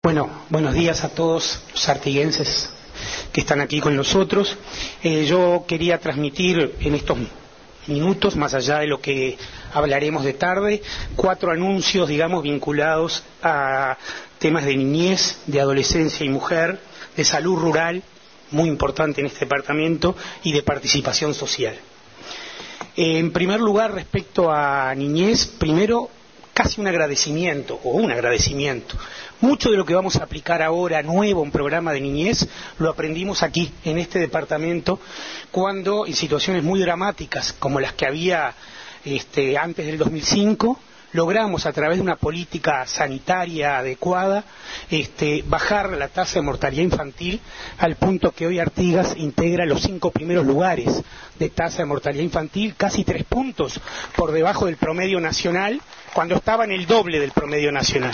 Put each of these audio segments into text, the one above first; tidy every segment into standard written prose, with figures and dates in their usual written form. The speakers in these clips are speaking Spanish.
Bueno, buenos días a todos los artiguenses que están aquí con nosotros. Yo quería transmitir en estos minutos, más allá de lo que hablaremos de tarde, 4 anuncios, digamos, vinculados a temas de niñez, de adolescencia y mujer, de salud rural, muy importante en este departamento, y de participación social. En primer lugar, respecto a niñez, primero, casi un agradecimiento. Mucho de lo que vamos a aplicar ahora nuevo en programa de niñez lo aprendimos aquí, en este departamento, cuando en situaciones muy dramáticas como las que había antes del 2005, logramos a través de una política sanitaria adecuada bajar la tasa de mortalidad infantil al punto que hoy Artigas integra los 5 primeros lugares de tasa de mortalidad infantil, casi 3 puntos por debajo del promedio nacional, cuando estaba en el doble del promedio nacional.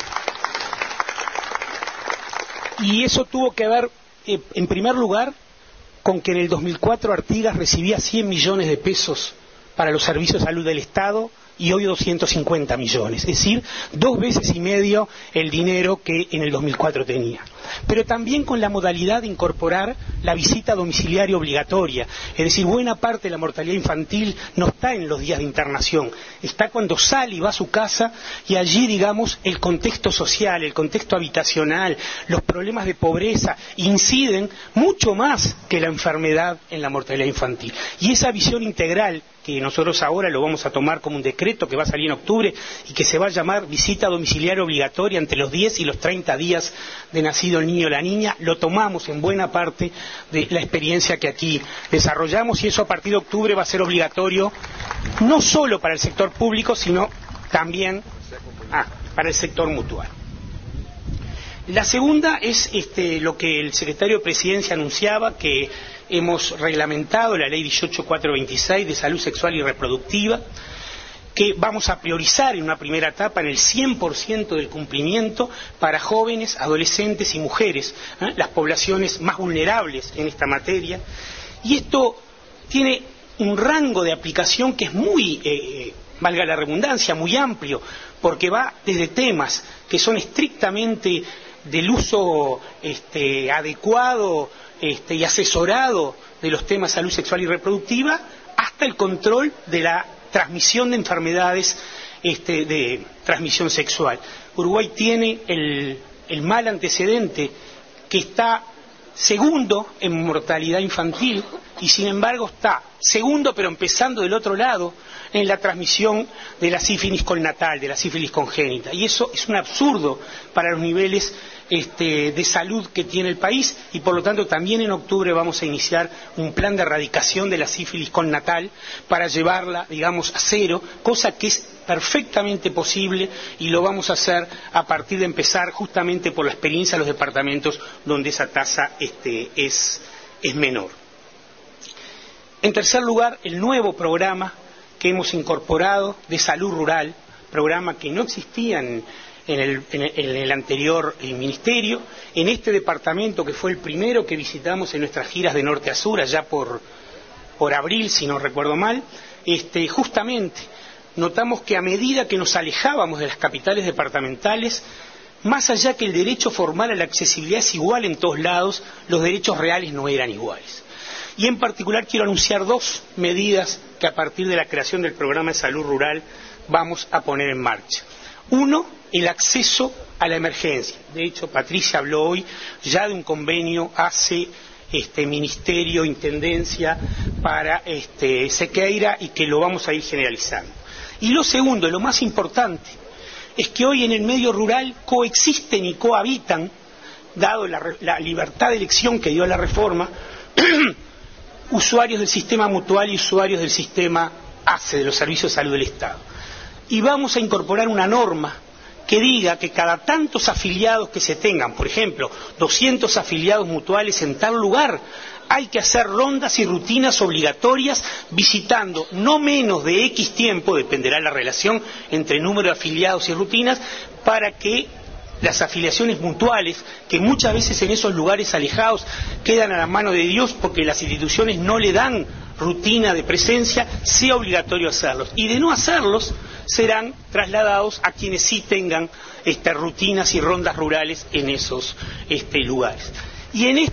Y eso tuvo que ver, en primer lugar, con que en el 2004 Artigas recibía 100 millones de pesos para los servicios de salud del Estado y hoy 250 millones, es decir, 2 veces y medio el dinero que en el 2004 tenía. Pero también con la modalidad de incorporar la visita domiciliaria obligatoria, es decir, buena parte de la mortalidad infantil no está en los días de internación, está cuando sale y va a su casa, y allí, digamos, el contexto social, el contexto habitacional, los problemas de pobreza inciden mucho más que la enfermedad en la mortalidad infantil. Y esa visión integral, que nosotros ahora lo vamos a tomar como un decreto que va a salir en octubre y que se va a llamar visita domiciliaria obligatoria entre los 10 y los 30 días de nacido el niño o la niña, lo tomamos en buena parte de la experiencia que aquí desarrollamos, y eso a partir de octubre va a ser obligatorio no solo para el sector público, sino también para el sector mutual. La segunda es lo que el secretario de Presidencia anunciaba, que hemos reglamentado la ley 18426 de salud sexual y reproductiva, que vamos a priorizar en una primera etapa en el 100% del cumplimiento para jóvenes, adolescentes y mujeres, las poblaciones más vulnerables en esta materia. Y esto tiene un rango de aplicación que es muy, valga la redundancia, muy amplio, porque va desde temas que son estrictamente del uso adecuado y asesorado de los temas de salud sexual y reproductiva, hasta el control de la transmisión de enfermedades de transmisión sexual. Uruguay tiene el mal antecedente que está segundo en mortalidad infantil y sin embargo está segundo, pero empezando del otro lado, en la transmisión de la sífilis colnatal, de la sífilis congénita. Y eso es un absurdo para los niveles de salud que tiene el país, y por lo tanto también en octubre vamos a iniciar un plan de erradicación de la sífilis colnatal para llevarla, digamos, a cero, cosa que es perfectamente posible, y lo vamos a hacer a partir de empezar justamente por la experiencia de los departamentos donde esa tasa es menor. En tercer lugar, el nuevo programa que hemos incorporado de salud rural, programa que no existía en el anterior ministerio, en este departamento que fue el primero que visitamos en nuestras giras de norte a sur, allá por abril, si no recuerdo mal, justamente notamos que a medida que nos alejábamos de las capitales departamentales, más allá que el derecho formal a la accesibilidad es igual en todos lados, los derechos reales no eran iguales. Y en particular quiero anunciar 2 medidas que a partir de la creación del programa de salud rural vamos a poner en marcha. Uno, el acceso a la emergencia. De hecho, Patricia habló hoy ya de un convenio hace Ministerio, Intendencia para Sequeira, y que lo vamos a ir generalizando. Y lo segundo, lo más importante, es que hoy en el medio rural coexisten y cohabitan, dado la libertad de elección que dio la reforma, usuarios del sistema mutual y usuarios del sistema ACE, de los servicios de salud del Estado. Y vamos a incorporar una norma que diga que cada tantos afiliados que se tengan, por ejemplo, 200 afiliados mutuales en tal lugar, hay que hacer rondas y rutinas obligatorias visitando no menos de X tiempo, dependerá la relación entre número de afiliados y rutinas, para que las afiliaciones mutuales, que muchas veces en esos lugares alejados quedan a la mano de Dios porque las instituciones no le dan rutina de presencia, sea obligatorio hacerlos. Y de no hacerlos, serán trasladados a quienes sí tengan rutinas y rondas rurales en esos lugares. Y en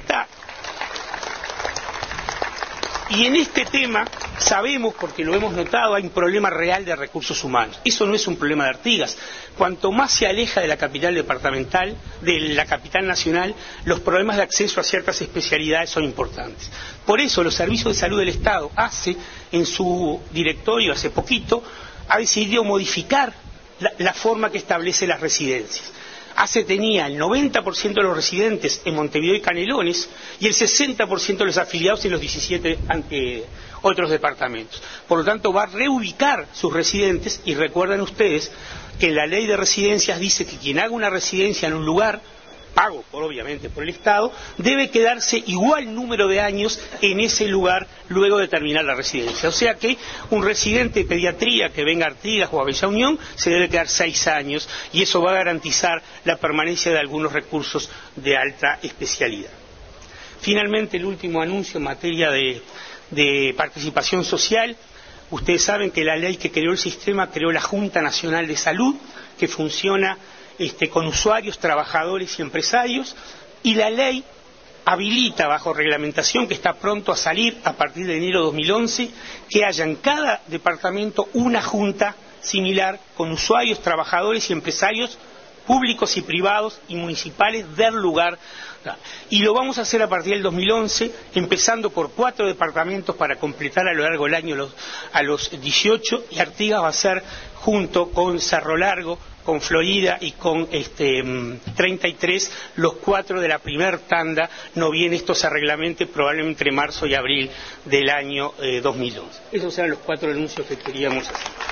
este tema sabemos, porque lo hemos notado, hay un problema real de recursos humanos. Eso no es un problema de Artigas. Cuanto más se aleja de la capital departamental, de la capital nacional, los problemas de acceso a ciertas especialidades son importantes. Por eso los servicios de salud del Estado en su directorio hace poquito, ha decidido modificar la forma que establece las residencias. Tenía el 90% de los residentes en Montevideo y Canelones y el 60% de los afiliados en los 17 otros departamentos. Por lo tanto, va a reubicar sus residentes, y recuerden ustedes que la ley de residencias dice que quien haga una residencia en un lugar, pago obviamente por el Estado, debe quedarse igual número de años en ese lugar luego de terminar la residencia. O sea que un residente de pediatría que venga a Artigas o a Bella Unión se debe quedar 6 años, y eso va a garantizar la permanencia de algunos recursos de alta especialidad. Finalmente, el último anuncio en materia de participación social. Ustedes saben que la ley que creó el sistema creó la Junta Nacional de Salud, que funciona con usuarios, trabajadores y empresarios, y la ley habilita, bajo reglamentación que está pronto a salir a partir de enero de 2011, que haya en cada departamento una junta similar con usuarios, trabajadores y empresarios públicos y privados y municipales del lugar. Y lo vamos a hacer a partir del 2011, empezando por 4 departamentos para completar a lo largo del año a los 18, y Artigas va a ser, junto con Cerro Largo, con Florida y con 33, los 4 de la primer tanda. No bien esto se reglamente, probablemente entre marzo y abril del año 2011. Esos eran los 4 anuncios que queríamos hacer.